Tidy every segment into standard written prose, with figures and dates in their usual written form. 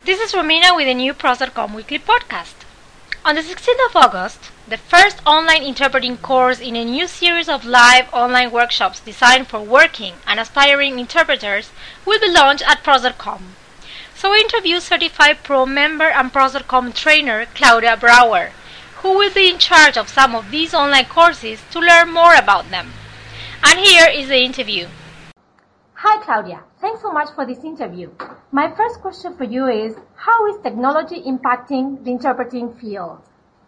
This is Romina with a new Pros.com weekly podcast. On the 16th of August, the first online interpreting course in a new series of live online workshops designed for working and aspiring interpreters will be launched at Pros.com. So we interviewed certified pro member and Pros.com trainer Claudia Brouwer, who will be in charge of some of these online courses to learn more about them. And here is the interview. Hi Claudia, thanks so much for this interview. My first question for you is, how is technology impacting the interpreting field?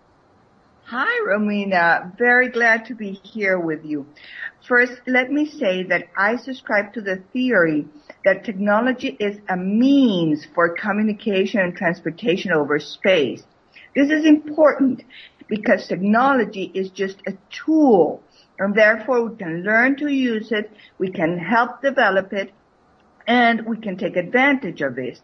Hi Romina, very glad to be here with you. First, let me say that I subscribe to the theory that technology is a means for communication and transportation over space. This is important because technology is just a tool, and therefore we can learn to use it, we can help develop it, and we can take advantage of this.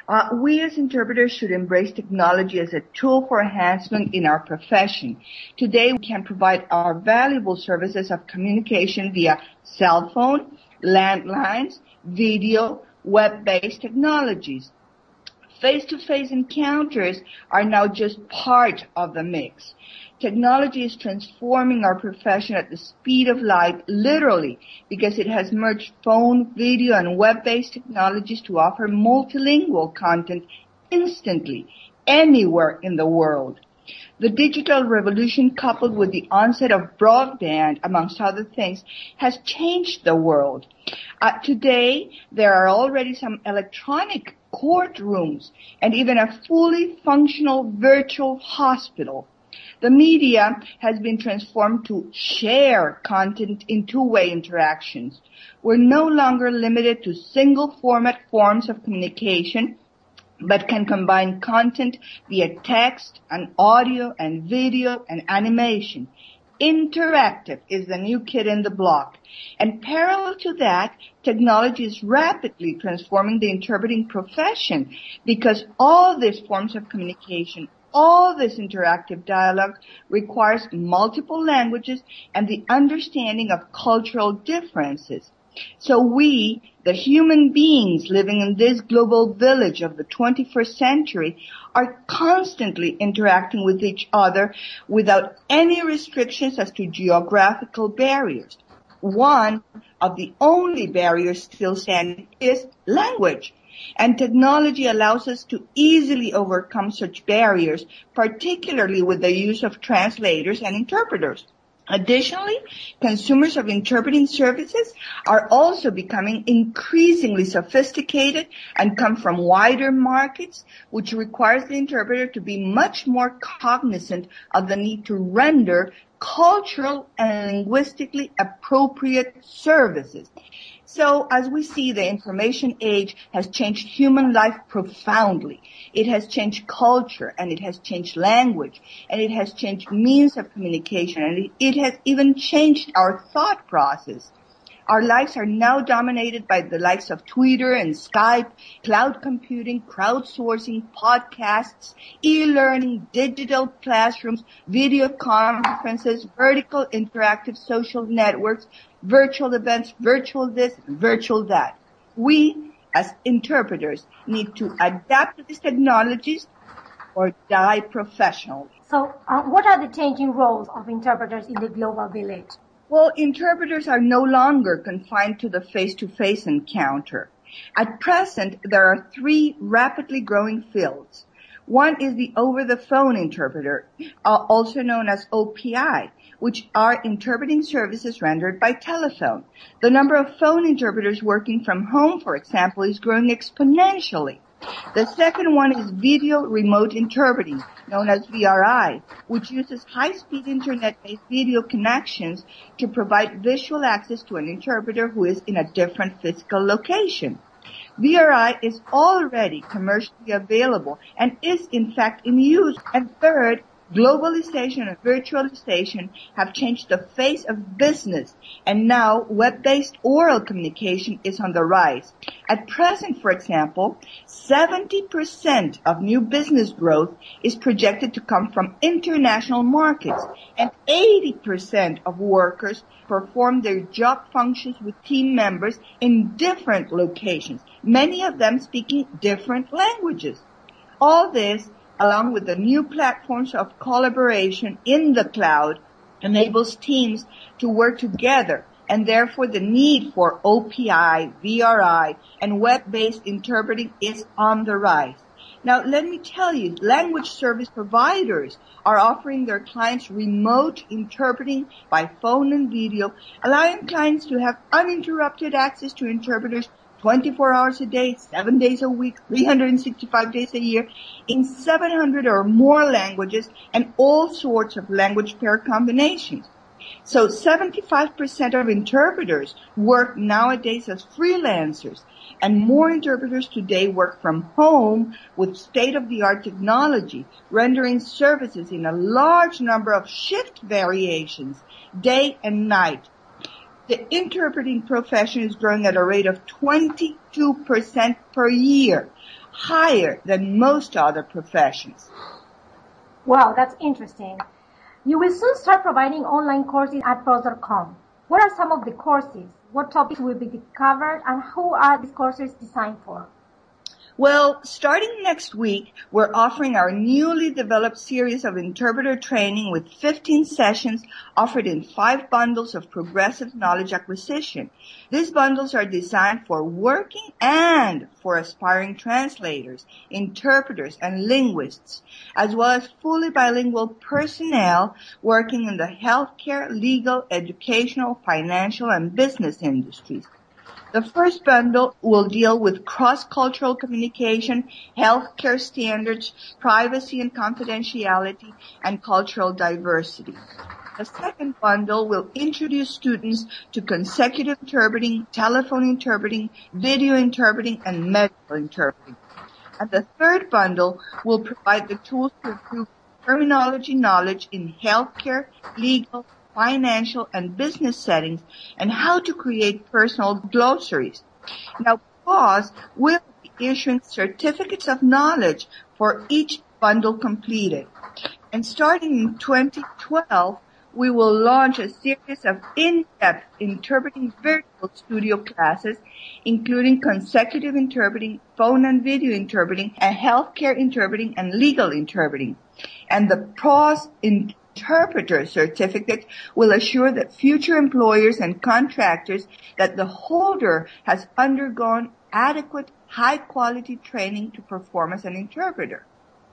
We as interpreters should embrace technology as a tool for enhancement in our profession. Today we can provide our valuable services of communication via cell phone, landlines, video, web-based technologies. Face-to-face encounters are now just part of the mix. Technology is transforming our profession at the speed of light, literally, because it has merged phone, video, and web-based technologies to offer multilingual content instantly, anywhere in the world. The digital revolution, coupled with the onset of broadband, amongst other things, has changed the world. Today, there are already some electronic courtrooms and even a fully functional virtual hospital. The media has been transformed to share content in two-way interactions. We're no longer limited to single-format forms of communication, but can combine content via text and audio and video and animation. Interactive is the new kid in the block. And parallel to that, technology is rapidly transforming the interpreting profession because all these forms of communication, all this interactive dialogue requires multiple languages and the understanding of cultural differences. So we, the human beings living in this global village of the 21st century, are constantly interacting with each other without any restrictions as to geographical barriers. One of the only barriers still standing is language. And technology allows us to easily overcome such barriers, particularly with the use of translators and interpreters. Additionally, consumers of interpreting services are also becoming increasingly sophisticated and come from wider markets, which requires the interpreter to be much more cognizant of the need to render cultural and linguistically appropriate services. So, as we see, the information age has changed human life profoundly. It has changed culture, and it has changed language, and it has changed means of communication, and it has even changed our thought process. Our lives are now dominated by the likes of Twitter and Skype, cloud computing, crowdsourcing, podcasts, e-learning, digital classrooms, video conferences, vertical interactive social networks, virtual events, virtual this, virtual that. We, as interpreters, need to adapt to these technologies or die professionally. So, what are the changing roles of interpreters in the global village? Well, interpreters are no longer confined to the face-to-face encounter. At present, there are three rapidly growing fields. One is the over-the-phone interpreter, also known as OPI, which are interpreting services rendered by telephone. The number of phone interpreters working from home, for example, is growing exponentially. The second one is video remote interpreting, known as VRI, which uses high-speed internet-based video connections to provide visual access to an interpreter who is in a different physical location. VRI is already commercially available and is in fact in use. And third, globalization and virtualization have changed the face of business, and now web-based oral communication is on the rise. At present, for example, 70% of new business growth is projected to come from international markets, and 80% of workers perform their job functions with team members in different locations, many of them speaking different languages. All this, along with the new platforms of collaboration in the cloud, enables teams to work together, and therefore the need for OPI, VRI, and web-based interpreting is on the rise. Now, let me tell you, language service providers are offering their clients remote interpreting by phone and video, allowing clients to have uninterrupted access to interpreters 24 hours a day, 7 days a week, 365 days a year, in 700 or more languages and all sorts of language pair combinations. So 75% of interpreters work nowadays as freelancers, and more interpreters today work from home with state-of-the-art technology, rendering services in a large number of shift variations, day and night. The interpreting profession is growing at a rate of 22% per year, higher than most other professions. Wow, that's interesting. You will soon start providing online courses at pros.com. What are some of the courses? What topics will be covered, and who are these courses designed for? Well, starting next week, we're offering our newly developed series of interpreter training with 15 sessions offered in 5 bundles of progressive knowledge acquisition. These bundles are designed for working and for aspiring translators, interpreters, and linguists, as well as fully bilingual personnel working in the healthcare, legal, educational, financial, and business industries. The first bundle will deal with cross-cultural communication, healthcare standards, privacy and confidentiality, and cultural diversity. The second bundle will introduce students to consecutive interpreting, telephone interpreting, video interpreting, and medical interpreting. And the third bundle will provide the tools to improve terminology knowledge in healthcare, legal, financial, and business settings, and how to create personal glossaries. Now, PAWS will be issuing certificates of knowledge for each bundle completed. And starting in 2012, we will launch a series of in-depth interpreting virtual studio classes, including consecutive interpreting, phone and video interpreting, and healthcare interpreting, and legal interpreting. And the PAWS Interpreter certificate will assure that future employers and contractors that the holder has undergone adequate, high-quality training to perform as an interpreter.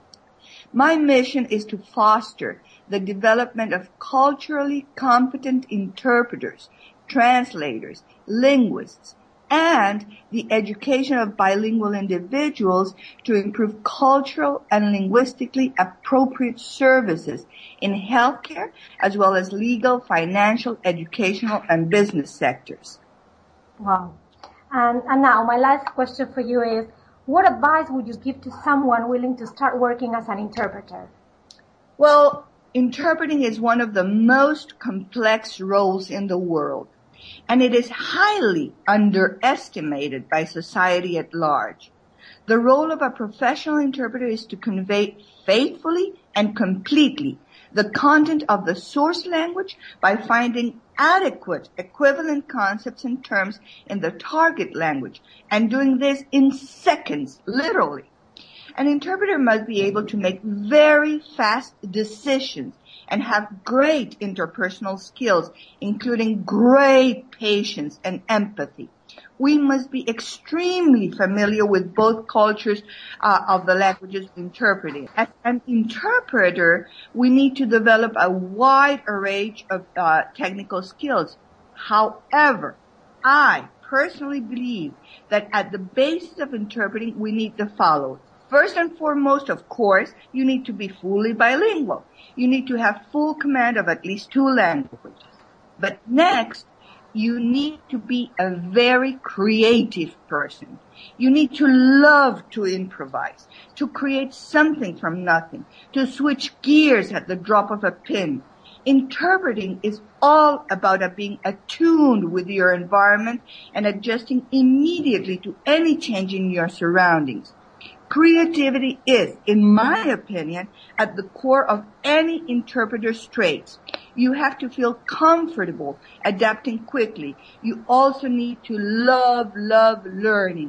My mission is to foster the development of culturally competent interpreters, translators, linguists, and the education of bilingual individuals to improve cultural and linguistically appropriate services in healthcare as well as legal, financial, educational, and business sectors. Wow. And now my last question for you is, what advice would you give to someone willing to start working as an interpreter? Well, interpreting is one of the most complex roles in the world, and it is highly underestimated by society at large. The role of a professional interpreter is to convey faithfully and completely the content of the source language by finding adequate equivalent concepts and terms in the target language, and doing this in seconds, literally. An interpreter must be able to make very fast decisions and have great interpersonal skills, including great patience and empathy. We must be extremely familiar with both cultures of the languages interpreting. As an interpreter, we need to develop a wide array of technical skills. However, I personally believe that at the basis of interpreting, we need the following. First and foremost, of course, you need to be fully bilingual. You need to have full command of at least 2 languages. But next, you need to be a very creative person. You need to love to improvise, to create something from nothing, to switch gears at the drop of a pin. Interpreting is all about being attuned with your environment and adjusting immediately to any change in your surroundings. Creativity is, in my opinion, at the core of any interpreter's traits. You have to feel comfortable adapting quickly. You also need to love learning.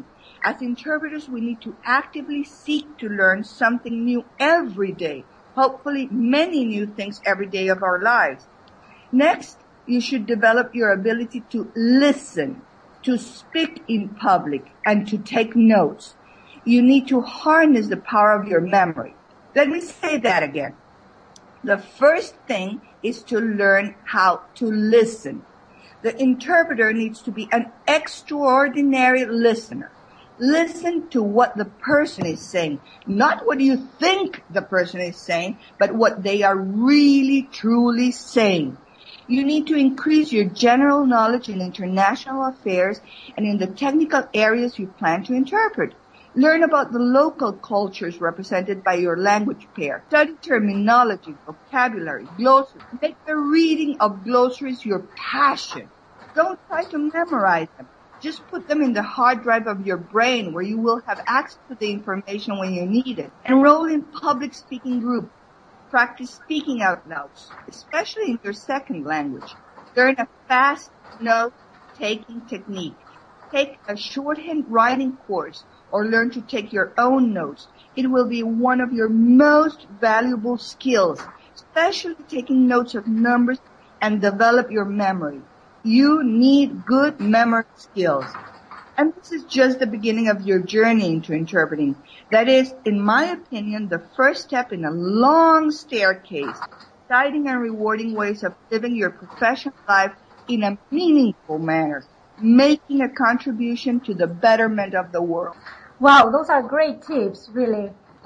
As interpreters, we need to actively seek to learn something new every day. Hopefully, many new things every day of our lives. Next, you should develop your ability to listen, to speak in public, and to take notes. You need to harness the power of your memory. Let me say that again. The first thing is to learn how to listen. The interpreter needs to be an extraordinary listener. Listen to what the person is saying, not what you think the person is saying, but what they are really, truly saying. You need to increase your general knowledge in international affairs and in the technical areas you plan to interpret. Learn about the local cultures represented by your language pair. Study terminology, vocabulary, glossaries. Make the reading of glossaries your passion. Don't try to memorize them. Just put them in the hard drive of your brain where you will have access to the information when you need it. Enroll in public speaking groups. Practice speaking out loud, especially in your second language. Learn a fast note-taking technique. Take a shorthand writing course or learn to take your own notes. It will be one of your most valuable skills, especially taking notes of numbers and develop your memory. You need good memory skills. And this is just the beginning of your journey into interpreting. That is, in my opinion, the first step in a long staircase, exciting and rewarding ways of living your professional life in a meaningful manner, making a contribution to the betterment of the world. Wow, those are great tips, really.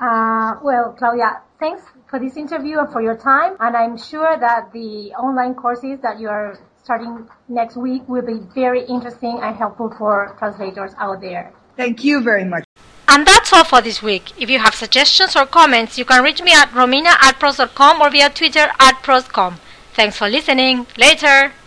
Well, Claudia, thanks for this interview and for your time. And I'm sure that the online courses that you are starting next week will be very interesting and helpful for translators out there. Thank you very much. And that's all for this week. If you have suggestions or comments, you can reach me at romina@pros.com or via Twitter @proscom. Thanks for listening. Later.